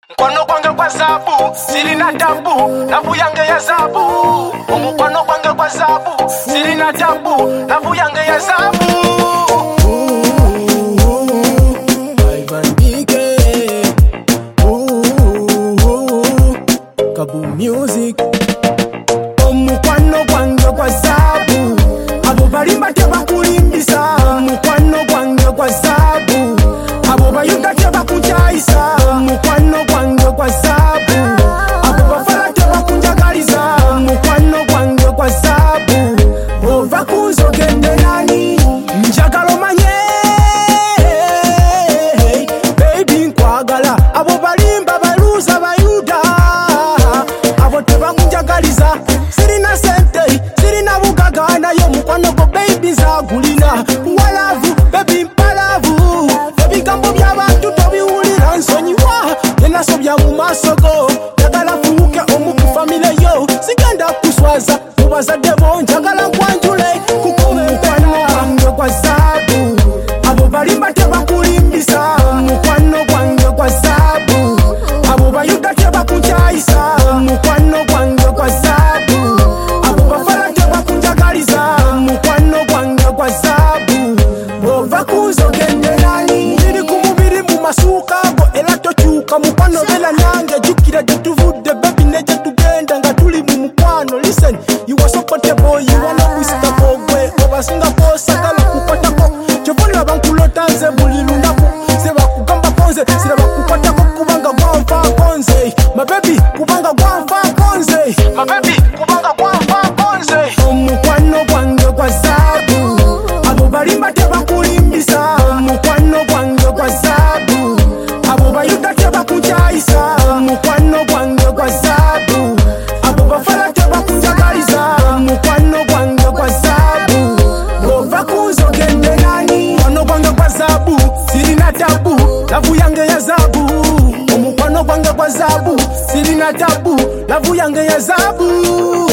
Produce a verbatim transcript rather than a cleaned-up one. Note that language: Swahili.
Mukwano gwange kwa zabu, sirina tabu, lavu yange ya zabu. Mukwano gwange kwa zabu, sirina tabu, lavu yange ya zabu. Ivan D K, Kabu Music. Mukwano gwange kwa zabu, abo balimba tebakulimbisa. Mukwano gwange kwa zabu, abo bayuda tebakuchaisa. Mukwano gwange kwa zabu, abo bafala tebakunjagaliza. Mukwano gwange kwa zabu, ova kunzogende nani njagala omanye. Baby nkwagala, abo balimba baluza bayuda, abo tebakunjagaliza. Sirina sente, sirina bugaga, nayo mukwano go baby nzagulina. Walavu, baby mpalavu, ebigambo by'abantu tobiwulira nsonyiwa. Yenasobya mu maaso go, njagala nfuuke omu ku famile yo. Sigenda kuswaza mu bazadde bo, njagala nkwanjule kuko mukwano gwange gwa zaabu. Abo balimba tebakulimbisa. Mukwano gwange gwa zaabu, abo bayuda tebakunkyayisa. Mukwano gwange gwa zaabu, abo bafala tebakunjagaliza. Mukwano gwange gwa zaabu, ova kunzogende nani. Mubiri ku mubiri mu masuuka go era tokyuka. Mukwano bela nange jjukira gye tuvudde baby ne gye tugenda nga tuli mu mukwano. Listen, you are so portable, you are no Mister Kogwe. Obasinga sagala kukwatako, kyovula bankulota nze buli lunaku. Sebakugamba konze, sirabakukwatako kubanga gwanfaako nze. My baby, kubanga gwanfaako nze. My baby, kubanga gwanfaako nze. Omukwano gwange gwa zaabu, abo balimba tebakulimbisa. Omukwano gwange gwa zaabu, abo bayuda tebakunkyayisa. Omukwano gwange gwa zaabu, abo bafala tebakunjagaliza. Omukwano gwange gwa zaabu, ova kunzogende nani. Omukwano gwange gwa zaabu, sirina tabu, lavu yange ya zaabu. Omukwano gwange gwa zaabu, sirina tabu, lavu yange ya zaabu.